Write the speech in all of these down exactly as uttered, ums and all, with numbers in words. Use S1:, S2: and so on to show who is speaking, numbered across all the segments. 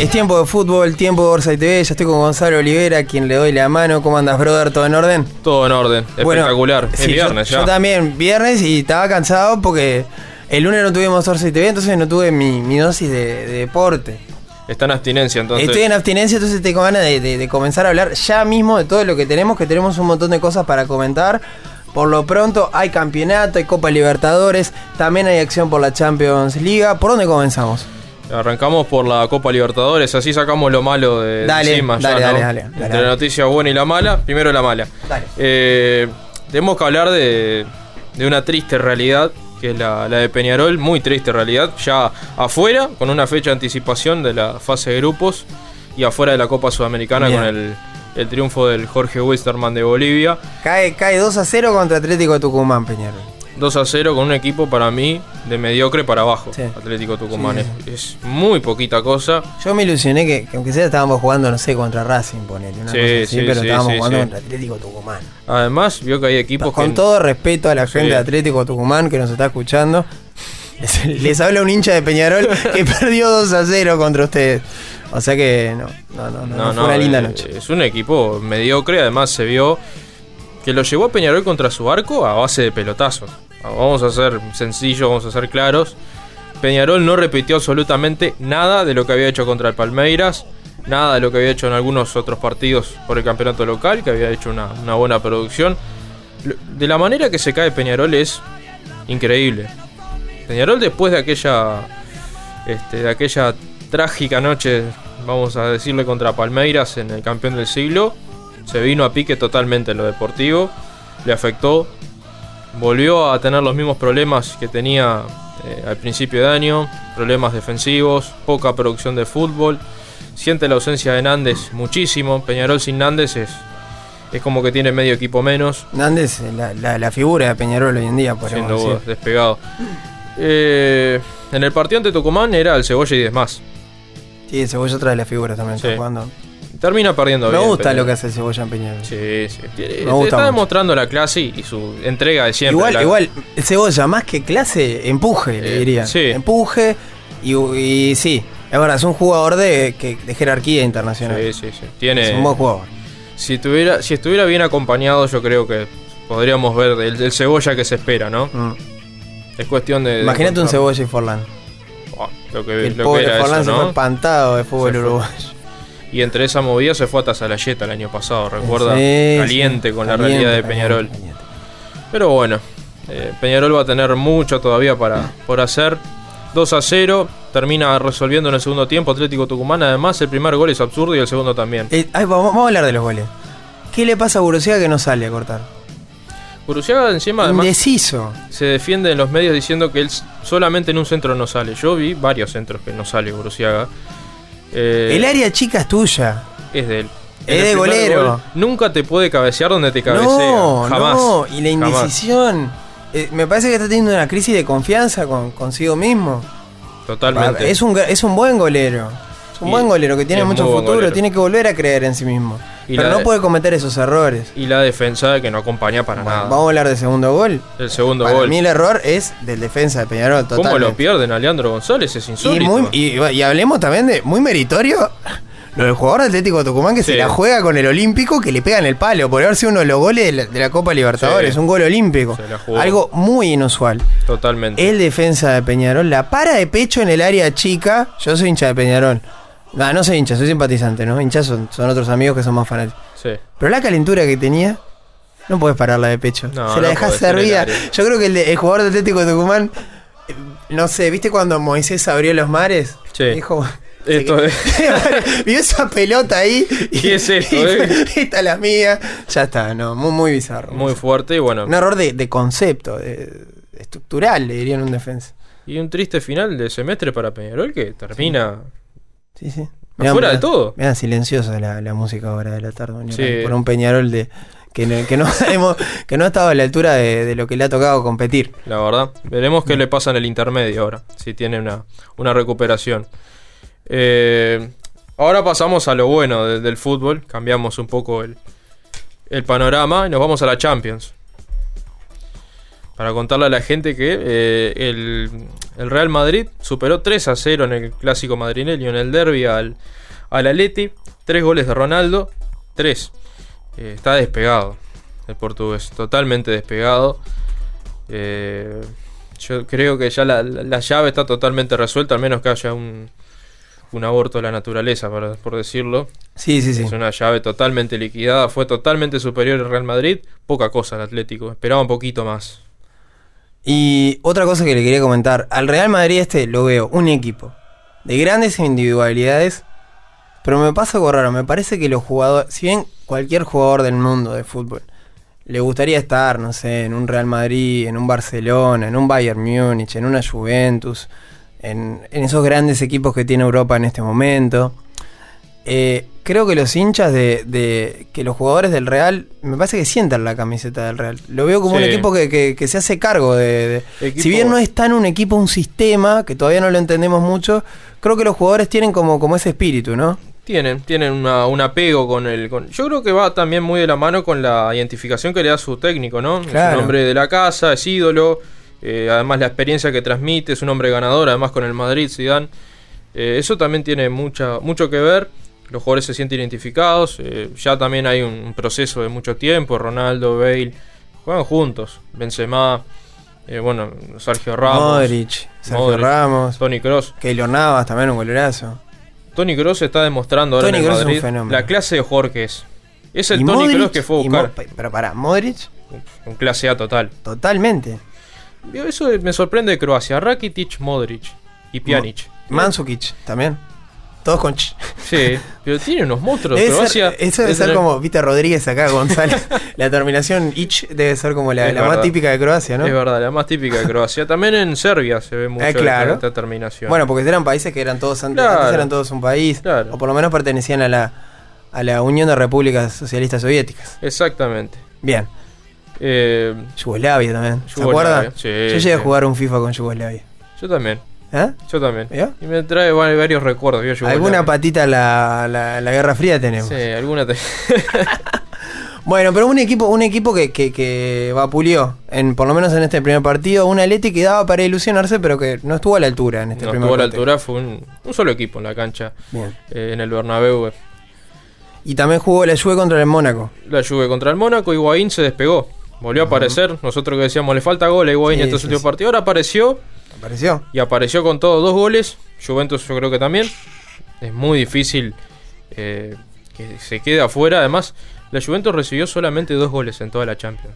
S1: Es tiempo de fútbol, tiempo de Orsay T V. Ya estoy con Gonzalo Olivera, a quien le doy la mano. ¿Cómo andas, brother? ¿Todo en orden?
S2: Todo en orden, espectacular. Bueno, es
S1: sí,
S2: viernes
S1: yo,
S2: ya.
S1: Yo también, viernes, y estaba cansado porque el lunes no tuvimos Orsay T V, entonces no tuve mi, mi dosis de, de deporte.
S2: Está en abstinencia, entonces.
S1: Estoy en abstinencia, entonces tengo ganas de, de, de comenzar a hablar ya mismo de todo lo que tenemos, que tenemos un montón de cosas para comentar. Por lo pronto hay campeonato, hay Copa Libertadores, también hay acción por la Champions League. ¿Por dónde comenzamos?
S2: Arrancamos por la Copa Libertadores, así sacamos lo malo de
S1: dale,
S2: encima.
S1: Dale,
S2: ya,
S1: dale,
S2: ¿no?
S1: dale,
S2: Entre
S1: dale,
S2: la
S1: dale.
S2: noticia buena y la mala, primero la mala.
S1: Dale.
S2: Eh, tenemos que hablar de, de una triste realidad, que es la, la de Peñarol, muy triste realidad, ya afuera, con una fecha de anticipación de la fase de grupos, y afuera de la Copa Sudamericana. Bien. Con el, el triunfo del Jorge Wilstermann de Bolivia.
S1: Cae, cae dos a cero contra Atlético de Tucumán, Peñarol.
S2: dos a cero con un equipo para mí de mediocre para abajo. Sí. Atlético Tucumán sí, sí. Es, es muy poquita cosa.
S1: Yo me ilusioné que, que aunque sea estábamos jugando, no sé, contra Racing, ponele, una
S2: sí,
S1: cosa así,
S2: sí,
S1: pero
S2: sí,
S1: estábamos
S2: sí,
S1: jugando
S2: sí.
S1: contra Atlético Tucumán.
S2: Además, vio que hay equipos
S1: Con
S2: que...
S1: todo respeto a la gente
S2: sí.
S1: de Atlético Tucumán que nos está escuchando, les, les habla un hincha de Peñarol que perdió dos a cero contra ustedes. O sea que no, no, no, no, no fue
S2: no,
S1: una linda
S2: eh,
S1: noche.
S2: Es un equipo mediocre, además se vio que lo llevó a Peñarol contra su arco a base de pelotazos. Vamos a ser sencillos, vamos a ser claros. Peñarol no repitió absolutamente nada de lo que había hecho contra el Palmeiras, nada de lo que había hecho en algunos otros partidos por el campeonato local, que había hecho una, una buena producción. De la manera que se cae Peñarol es increíble. Peñarol, después de aquella, este, de aquella trágica noche, vamos a decirle, contra Palmeiras en el campeón del siglo, se vino a pique totalmente en lo deportivo, le afectó. Volvió a tener los mismos problemas que tenía eh, al principio de año, problemas defensivos, poca producción de fútbol, siente la ausencia de Nández muchísimo. Peñarol sin Nández es, es como que tiene medio equipo menos.
S1: Nández, la, la, la figura de Peñarol hoy en día, podríamos
S2: Siendo
S1: decir.
S2: despegado. Eh, en el partido ante Tucumán era el Cebolla y diez más.
S1: Sí, el Cebolla trae la figura también,
S2: sí.
S1: está jugando.
S2: Termina perdiendo
S1: Me
S2: bien.
S1: gusta
S2: Peñarol.
S1: lo que hace el Cebolla en Peñarol.
S2: Sí, sí.
S1: Me gusta
S2: está
S1: mucho.
S2: demostrando la clase y su entrega de siempre.
S1: Igual,
S2: la...
S1: igual, el Cebolla, más que clase, empuje, eh, le diría.
S2: Sí.
S1: Empuje y, y sí, es verdad, es un jugador de, que, de jerarquía internacional.
S2: Sí, sí, sí. Tiene,
S1: es un buen jugador.
S2: Si, tuviera, si estuviera bien acompañado, yo creo que podríamos ver el, el Cebolla que se espera, ¿no?
S1: Mm.
S2: Es cuestión de...
S1: Imagínate
S2: de
S1: un Cebolla y Forlán.
S2: Oh, lo que,
S1: el
S2: lo
S1: pobre
S2: que era
S1: Forlán
S2: eso,
S1: se
S2: ¿no?
S1: fue espantado de fútbol uruguayo.
S2: Y entre esa movida se fue a Tazalayeta el año pasado, recuerda,
S1: sí,
S2: caliente
S1: sí.
S2: con
S1: Caliente,
S2: la realidad de
S1: caliente,
S2: Peñarol.
S1: caliente.
S2: Pero bueno, eh, Peñarol va a tener mucho todavía para, por hacer. dos a cero, termina resolviendo en el segundo tiempo Atlético Tucumán. Además, el primer gol es absurdo y el segundo también.
S1: Eh, ay, vamos, vamos a hablar de los goles. ¿Qué le pasa a Borussia que no sale a cortar?
S2: Borussia encima además
S1: Indeciso.
S2: se defiende en los medios diciendo que él solamente en un centro no sale. Yo vi varios centros que no sale Borussia. Eh,
S1: el área chica es tuya.
S2: es de él.
S1: Es
S2: En el
S1: de
S2: primer
S1: golero.
S2: gol, nunca te puede cabecear donde te cabecea.
S1: No,
S2: jamás.
S1: no. Y la
S2: jamás.
S1: indecisión. Eh, me parece que está teniendo una crisis de confianza con, consigo mismo.
S2: Totalmente.
S1: Es un, es un buen golero. Es un
S2: Y-
S1: buen golero que tiene
S2: es
S1: mucho
S2: muy buen
S1: futuro.
S2: golero.
S1: Tiene que volver a creer en sí mismo.
S2: Y
S1: Pero
S2: la
S1: no
S2: de-
S1: puede cometer esos errores.
S2: Y la defensa que no acompaña para
S1: Bueno,
S2: nada.
S1: vamos a hablar del segundo gol.
S2: El segundo
S1: Para
S2: gol.
S1: mí el error es del defensa de Peñarol.
S2: ¿Cómo
S1: Totalmente.
S2: lo pierden a Leandro González? Es
S1: Y,
S2: insólito.
S1: muy, y, y hablemos también de muy meritorio lo del jugador de Atlético de Tucumán que
S2: Sí.
S1: se la juega con el Olímpico, que le pega en el palo. Por haber sido uno de los goles de la, de la Copa Libertadores.
S2: Sí.
S1: Un gol olímpico.
S2: Se la jugó.
S1: Algo muy inusual.
S2: Totalmente.
S1: El defensa de Peñarol la para de pecho en el área chica. Yo soy hincha de Peñarol. No, no soy hincha, soy simpatizante, ¿no? Hinchas son, son otros amigos que son más fanáticos.
S2: Sí.
S1: Pero la calentura que tenía, no podés pararla de pecho.
S2: No,
S1: Se la
S2: no
S1: dejás
S2: podés, en el
S1: servida.
S2: área.
S1: Yo creo que el, de- el jugador de Atlético de Tucumán, eh, no sé, ¿viste cuando Moisés abrió los mares?
S2: Sí.
S1: Dijo,
S2: Esto es.
S1: vio esa pelota ahí. Y,
S2: ¿Qué es esto,
S1: y-
S2: eh?
S1: Esta es la mía. Ya está, no, muy, muy bizarro.
S2: Muy fuerte y bueno.
S1: Un error de, de concepto, de, de estructural, le dirían un defensa.
S2: Y un triste final de semestre para Peñarol que termina
S1: Sí, sí.
S2: afuera de todo.
S1: Mira, silenciosa la, la música ahora de la tarde. ¿No?
S2: Sí.
S1: Por un Peñarol de que no, que no sabemos, que no ha estado a la altura de, de lo que le ha tocado competir.
S2: La verdad. Veremos qué le pasa en el intermedio ahora. Si tiene una, una recuperación. Eh, ahora pasamos a lo bueno de, del fútbol. Cambiamos un poco el, el panorama y nos vamos a la Champions. Para contarle a la gente que eh, el, El Real Madrid superó tres a cero en el clásico madrileño, en el derbi al, al Atleti. Tres goles de Ronaldo. Tres. Eh, está despegado el portugués, totalmente despegado. Eh, yo creo que ya la, la, la llave está totalmente resuelta, al menos que haya un, un aborto de la naturaleza, por, por decirlo.
S1: Sí, sí, sí.
S2: Es una llave totalmente liquidada. Fue totalmente superior el Real Madrid. Poca cosa el Atlético. Esperaba un poquito más.
S1: Y otra cosa que le quería comentar. Al Real Madrid este lo veo un equipo de grandes individualidades, pero me pasa algo raro. Me parece que los jugadores, si bien cualquier jugador del mundo de fútbol le gustaría estar, no sé, en un Real Madrid, en un Barcelona, en un Bayern Múnich, en una Juventus, en, en esos grandes equipos que tiene Europa en este momento, eh, creo que los hinchas de, de que los jugadores del Real, me parece que sientan la camiseta del Real. Lo veo como sí. un equipo que, que, que se hace cargo de, de equipo... Si bien no es tan un equipo, un sistema, que todavía no lo entendemos mucho, creo que los jugadores tienen como, como ese espíritu, ¿no?
S2: Tienen, tienen una, un apego con el... Con, yo creo que va también muy de la mano con la identificación que le da su técnico, ¿no? Claro. Es un hombre de la casa, es ídolo, eh, además la experiencia que transmite, es un hombre ganador, además con el Madrid, Zidane. Eh, eso también tiene mucha, mucho que ver. Los jugadores se sienten identificados, eh, ya también hay un, un proceso de mucho tiempo. Ronaldo, Bale, juegan juntos. Benzema, eh, bueno, Sergio Ramos,
S1: Modric, Sergio
S2: Modric,
S1: Ramos,
S2: Toni Kroos.
S1: Keylor Navas, también un golerazo.
S2: Toni Kroos está demostrando ahora
S1: Toni
S2: en el
S1: Kroos
S2: Madrid la clase de jugador que es. Es el
S1: ¿Y
S2: Toni
S1: Modric?
S2: Kroos que fue a buscar.
S1: Mo- pero pará, Modric.
S2: Un clase A total.
S1: Totalmente.
S2: Eso me sorprende de Croacia. Rakitic, Modric y Pjanic.
S1: Mo- Mandzukic también. Todos con ch.
S2: Sí, pero tiene unos monstruos.
S1: Debe
S2: Croacia,
S1: ser, eso debe ser
S2: tener...
S1: como Vita Rodríguez acá, González. La terminación ich debe ser como la, la más típica de Croacia, ¿no?
S2: Es verdad, la más típica de Croacia. También en Serbia se ve mucho
S1: eh, claro.
S2: esta terminación.
S1: Bueno, porque eran países que eran todos antes,
S2: claro.
S1: antes eran todos un país,
S2: claro.
S1: o por lo menos pertenecían a la, a la Unión de Repúblicas Socialistas Soviéticas.
S2: Exactamente.
S1: Bien.
S2: Eh,
S1: Yugoslavia también. ¿Se
S2: Yugoslavia,
S1: acuerdan?
S2: sí,
S1: Yo llegué
S2: sí.
S1: a jugar un FIFA con Yugoslavia.
S2: Yo también.
S1: ¿Eh?
S2: Yo también.
S1: ¿Ya?
S2: Y me trae varios recuerdos. Yo
S1: Alguna patita la, la, la Guerra Fría tenemos.
S2: Sí, alguna te...
S1: Bueno, pero un equipo, un equipo que, que, que vapuleó, en, por lo menos en este primer partido, un Atleti que daba para ilusionarse, pero que no estuvo a la altura en este
S2: no
S1: primer
S2: estuvo a la
S1: partido.
S2: altura, fue un, un solo equipo en la cancha.
S1: Bien.
S2: Eh, en el Bernabéu.
S1: Y también jugó la Juve contra el Mónaco.
S2: La Juve contra el Mónaco. Higuaín se despegó. Volvió a aparecer. Nosotros que decíamos, le falta gol a Higuaín
S1: Sí,
S2: en estos
S1: sí,
S2: últimos
S1: sí.
S2: partidos. Ahora apareció.
S1: ¿Apareció?
S2: Y apareció con todos dos goles. Juventus yo creo que también. Es muy difícil eh, que se quede afuera. Además, la Juventus recibió solamente dos goles en toda la Champions.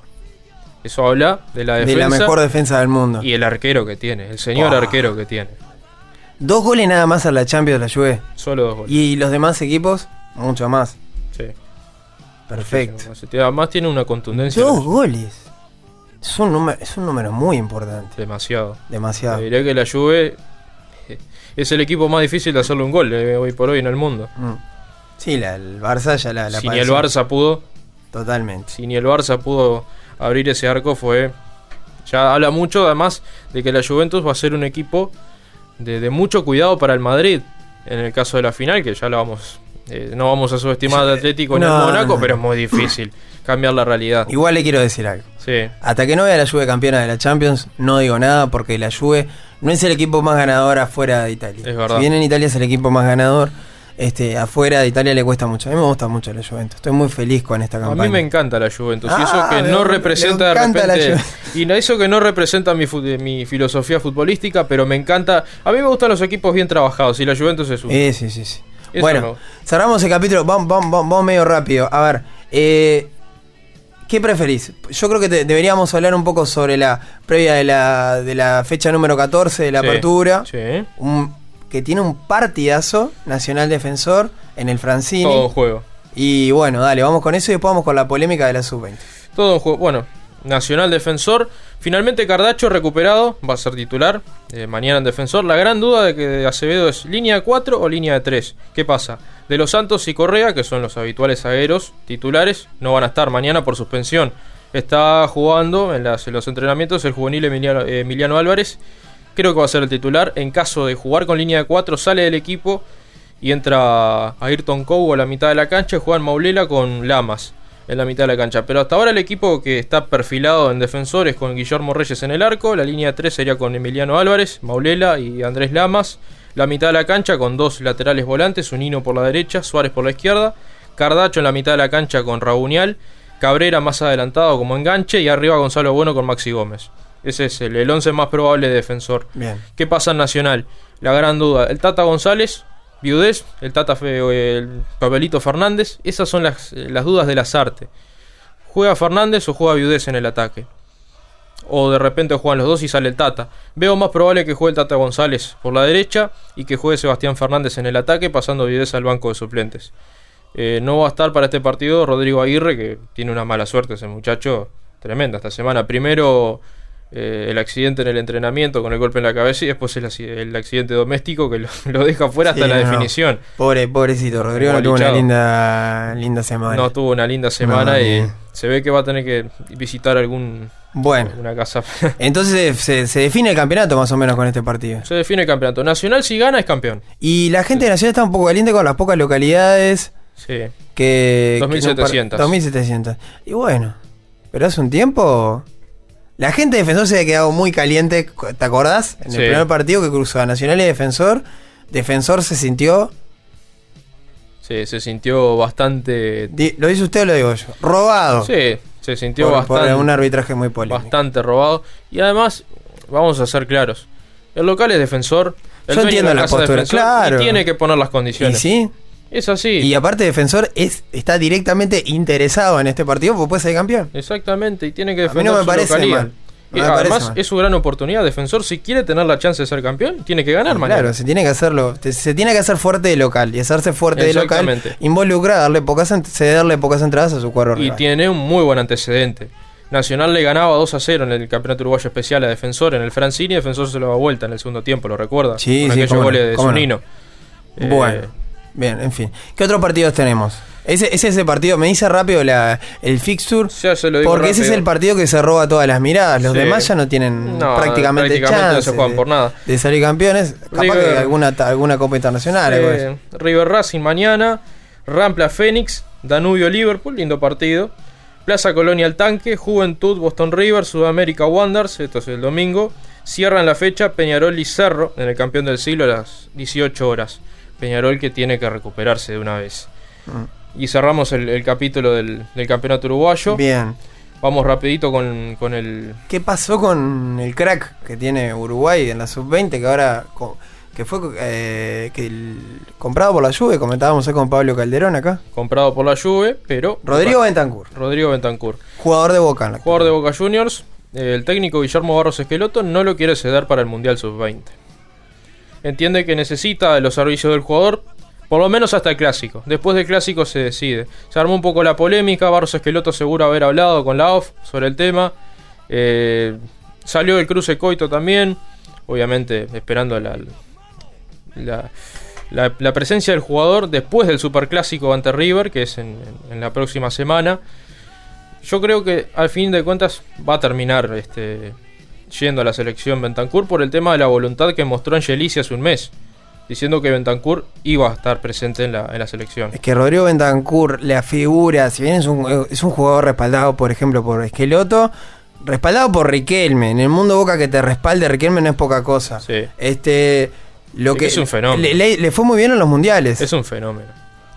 S2: Eso habla de la defensa.
S1: De la mejor defensa del mundo.
S2: Y el arquero que tiene. El señor
S1: Wow.
S2: arquero que tiene.
S1: Dos goles nada más a la Champions de la Juve.
S2: Solo dos goles.
S1: Y los demás equipos, mucho más.
S2: Sí.
S1: Perfecto.
S2: Además tiene una contundencia.
S1: Dos goles. Es un número, es un número muy importante.
S2: Demasiado.
S1: Demasiado.
S2: Te diré que la Juve eh, es el equipo más difícil de hacerle un gol eh, hoy por hoy en el mundo.
S1: Mm. Sí, la, el Barça ya la, la
S2: Si ni el
S1: padeció.
S2: Barça pudo,
S1: Totalmente.
S2: si ni el Barça pudo abrir ese arco, fue. Ya habla mucho además de que la Juventus va a ser un equipo de, de mucho cuidado para el Madrid. En el caso de la final, que ya lo vamos. Eh, no vamos a subestimar al Atlético ni
S1: No,
S2: al Mónaco,
S1: no.
S2: pero es muy difícil cambiar la realidad.
S1: Igual le quiero decir algo.
S2: Sí.
S1: Hasta que no vea la Juve campeona de la Champions, no digo nada, porque la Juve no es el equipo más ganador afuera de Italia.
S2: Es verdad.
S1: Si bien en Italia es el equipo más ganador, este, afuera de Italia le cuesta mucho. A mí me gusta mucho la Juventus. Estoy muy feliz con esta
S2: A
S1: campaña.
S2: mí me encanta la Juventus.
S1: Ah,
S2: y eso que
S1: me-
S2: no
S1: me
S2: representa de
S1: encanta la
S2: repente.
S1: Ju-
S2: Y no- eso que no representa mi, fu- mi filosofía futbolística, pero me encanta. A mí me gustan los equipos bien trabajados y la Juventus es uno.
S1: Eh, sí, sí, sí.
S2: Eso
S1: Bueno,
S2: no.
S1: cerramos el capítulo. Vamos, vamos, vamos, vamos medio rápido. A ver, eh, ¿qué preferís? Yo creo que te- deberíamos hablar un poco sobre la previa de la, de la fecha número catorce de la
S2: Sí,
S1: apertura.
S2: Sí.
S1: Un, que tiene un partidazo, Nacional Defensor, en el Francini.
S2: Todo un juego.
S1: Y bueno, dale, vamos con eso y después vamos con la polémica de la sub veinte.
S2: Todo un juego. Bueno, Nacional Defensor. Finalmente Cardacho recuperado. Va a ser titular. eh, mañana en Defensor. La gran duda de que de Acevedo es línea de cuatro o línea de tres. ¿Qué pasa? De los Santos y Correa, que son los habituales zagueros titulares, no van a estar mañana por suspensión. Está jugando en, las, en los entrenamientos el juvenil Emiliano, eh, Emiliano Álvarez. Creo que va a ser el titular. En caso de jugar con línea de cuatro, sale del equipo y entra Ayrton Cobo a la mitad de la cancha y juegan Maulela con Lamas. en la mitad de la cancha. Pero hasta ahora el equipo que está perfilado en defensores con Guillermo Reyes en el arco, la línea tres sería con Emiliano Álvarez, Maulela y Andrés Lamas. La mitad de la cancha con dos laterales volantes, Unino por la derecha, Suárez por la izquierda, Cardacho en la mitad de la cancha con Raunial, Cabrera más adelantado como enganche y arriba Gonzalo Bueno con Maxi Gómez. Ese es el, el once más probable de defensor.
S1: Bien.
S2: ¿Qué pasa en Nacional? La gran duda. El Tata González, Viudés, el Tata Fe, el Papelito Fernández. Esas son las, las dudas de Lasarte. ¿Juega Fernández o juega Viudés en el ataque? O de repente juegan los dos y sale el Tata. Veo más probable que juegue el Tata González por la derecha y que juegue Sebastián Fernández en el ataque, pasando Viudés al banco de suplentes. Eh, no va a estar para este partido Rodrigo Aguirre, que tiene una mala suerte ese muchacho tremenda esta semana. Primero eh, el accidente en el entrenamiento con el golpe en la cabeza y después el, el accidente doméstico que lo, lo deja fuera sí, hasta la no, definición.
S1: Pobre, pobrecito, Rodrigo no tuvo una linda, linda semana.
S2: No tuvo una linda semana no, y bien. Se ve que va a tener que visitar algún
S1: bueno,
S2: una casa.
S1: Entonces se, se define el campeonato más o menos con este partido.
S2: Se define el campeonato. Nacional si gana es campeón.
S1: Y la gente sí. de Nacional está un poco caliente con las pocas localidades.
S2: Sí.
S1: Que,
S2: dos mil setecientos.
S1: dos mil setecientos. Y bueno, pero hace un tiempo la gente de Defensor se había quedado muy caliente, ¿te acordás? En el sí. primer partido que cruzó a Nacional y Defensor, Defensor se sintió...
S2: Sí, se sintió bastante...
S1: Di, ¿Lo dice usted o lo digo yo? Robado.
S2: Sí, se sintió
S1: por,
S2: bastante...
S1: Por un arbitraje muy polémico.
S2: Bastante robado. Y además, vamos a ser claros, el local es Defensor. El
S1: yo entiendo
S2: de
S1: la, la postura, claro.
S2: Y tiene que poner las condiciones.
S1: ¿Y sí?
S2: Es así.
S1: Y aparte Defensor es, está directamente interesado en este partido porque puede ser campeón.
S2: Exactamente, y tiene que defender
S1: a mí no me
S2: su
S1: parece
S2: localía.
S1: mal.
S2: Y
S1: no
S2: además es su gran oportunidad. Defensor, si quiere tener la chance de ser campeón, tiene que ganar mañana.
S1: Claro, se tiene que hacerlo, se tiene que hacer fuerte de local. Y hacerse fuerte de local involucra darle pocas, cederle pocas entradas a su cuadro rival.
S2: Y tiene un muy buen antecedente. Nacional le ganaba dos a cero en el Campeonato Uruguayo Especial a Defensor en el Francini, y Defensor se lo da vuelta en el segundo tiempo, ¿lo recuerda?
S1: Sí,
S2: con
S1: sí,
S2: aquellos goles de Zunino.
S1: No. Eh, bueno, bien, en fin. ¿Qué otros partidos tenemos? Ese, ese es el partido, me dice rápido la, el fixture,
S2: ya se lo digo
S1: porque
S2: rápido.
S1: Ese es el partido que se roba todas las miradas. Los sí. demás ya no tienen
S2: no,
S1: prácticamente,
S2: prácticamente
S1: chance
S2: no se juegan por nada.
S1: De, de salir campeones. Capaz River, que alguna, alguna Copa Internacional.
S2: Sí. River Racing mañana, Rampla Fénix, Danubio Liverpool, lindo partido. Plaza Colonia El Tanque, Juventud Boston River, Sudamérica Wanderers, esto es el domingo. Cierran la fecha Peñarol y Cerro en el campeón del siglo a las dieciocho horas. Peñarol que tiene que recuperarse de una vez. Mm. Y cerramos el, el capítulo del, del campeonato uruguayo.
S1: Bien.
S2: Vamos rapidito con, con el...
S1: ¿Qué pasó con el crack que tiene Uruguay en la sub veinte? Que ahora... que fue eh, que el, comprado por la Juve, comentábamos con Pablo Calderón acá.
S2: Comprado por la Juve, pero...
S1: Rodrigo Bentancur.
S2: Rodrigo Bentancur.
S1: Jugador de Boca. En la
S2: Jugador de Boca Juniors. Eh, el técnico Guillermo Barros Esqueloto no lo quiere ceder para el Mundial sub veinte. Entiende que necesita de los servicios del jugador, por lo menos hasta el Clásico. Después del Clásico se decide. Se armó un poco la polémica, Barros Esqueloto seguro haber hablado con la O F sobre el tema. Eh, salió el cruce Coito también, obviamente esperando la... La, la, la presencia del jugador después del Superclásico ante River, que es en, en, en la próxima semana. Yo creo que al fin de cuentas va a terminar este, yendo a la selección Bentancur por el tema de la voluntad que mostró Angelici hace un mes, diciendo que Bentancur iba a estar presente en la, en la selección.
S1: Es que Rodrigo Bentancur, la figura, si bien es un, es un jugador respaldado, por ejemplo, por Esqueloto, respaldado por Riquelme, en el mundo Boca que te respalde Riquelme no es poca cosa.
S2: Sí.
S1: Este... Lo que
S2: es un fenómeno.
S1: Le, le, le fue muy bien en los mundiales.
S2: Es un fenómeno.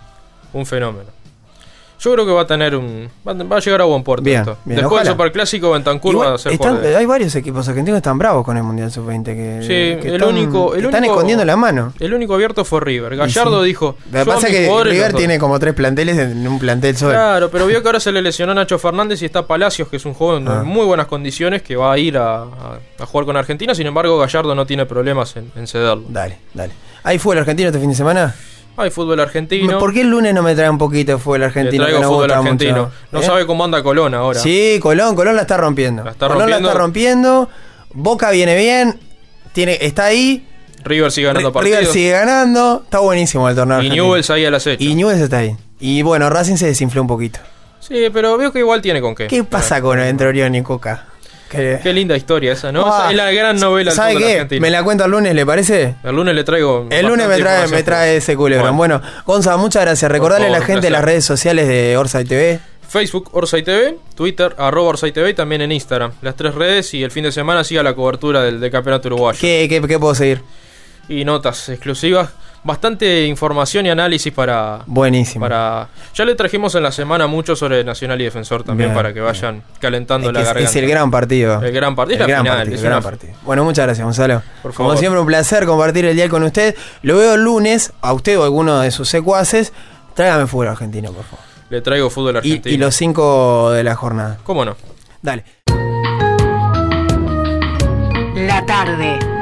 S2: Un fenómeno. Yo creo que va a tener un... Va, va a llegar a buen puerto
S1: bien,
S2: esto.
S1: Bien,
S2: Después
S1: ojalá.
S2: del Superclásico, Bentancur
S1: Igual,
S2: va a ser
S1: están,
S2: jugador.
S1: Hay varios equipos argentinos que están bravos con el Mundial sub veinte. Que,
S2: sí,
S1: que
S2: el
S1: están,
S2: único... El
S1: están
S2: único,
S1: escondiendo la mano.
S2: El único abierto fue River. Gallardo
S1: sí.
S2: dijo...
S1: Lo que pasa es que River tiene como tres planteles en un plantel solo.
S2: Claro, pero vio que ahora se le lesionó a Nacho Fernández y está Palacios, que es un joven ah. en muy buenas condiciones, que va a ir a, a, a jugar con Argentina. Sin embargo, Gallardo no tiene problemas en, en cederlo.
S1: Dale, dale. ¿Hay fútbol argentino este fin de semana?
S2: Hay fútbol argentino.
S1: ¿Por qué el lunes no me trae un poquito de fútbol argentino?
S2: Le traigo
S1: no
S2: fútbol argentino. Mucho, no ¿eh? sabe cómo anda Colón ahora.
S1: Sí, Colón, Colón la está rompiendo.
S2: La está
S1: Colón
S2: rompiendo.
S1: la está rompiendo. Boca viene bien. Tiene, está ahí.
S2: River sigue ganando partidos.
S1: River sigue ganando. Está buenísimo el torneo
S2: y
S1: argentino.
S2: Y Newell's ahí al acecho.
S1: Y Newell's está ahí. Y bueno, Racing se desinfló un poquito.
S2: Sí, pero veo que igual tiene con qué.
S1: ¿Qué pasa con entre Orión y Coca?
S2: Qué, qué linda historia esa, ¿no?
S1: Ah,
S2: es la gran novela del
S1: ¿sabe
S2: fútbol
S1: qué?
S2: argentino.
S1: Me la cuento el lunes, ¿le parece?
S2: El lunes le traigo.
S1: El lunes me trae, me trae ese culebrón. Bueno, bueno Gonza, muchas gracias. Recordarle a la gente favor, las redes sociales de Orsay T V.
S2: Facebook Orsay T V, Twitter arroba Orsay T V y también en Instagram. Las tres redes, y el fin de semana siga la cobertura del, del campeonato uruguayo.
S1: ¿Qué, qué, qué puedo seguir?
S2: Y notas exclusivas, bastante información y análisis para...
S1: Buenísimo.
S2: Para, ya le trajimos en la semana mucho sobre Nacional y Defensor también, bien, para que vayan bien. calentando
S1: es
S2: la
S1: que
S2: garganta.
S1: Es el gran partido.
S2: El gran partido,
S1: el
S2: la
S1: gran
S2: final.
S1: Partido,
S2: es
S1: el gran
S2: una...
S1: partido. Bueno, muchas gracias, Gonzalo.
S2: Por favor.
S1: Como siempre, un placer compartir el día con usted. Lo veo el lunes, a usted o a alguno de sus secuaces. Tráigame fútbol argentino, por favor.
S2: Le traigo fútbol argentino.
S1: Y, y los cinco de la jornada.
S2: ¿Cómo no?
S1: Dale.
S3: La tarde.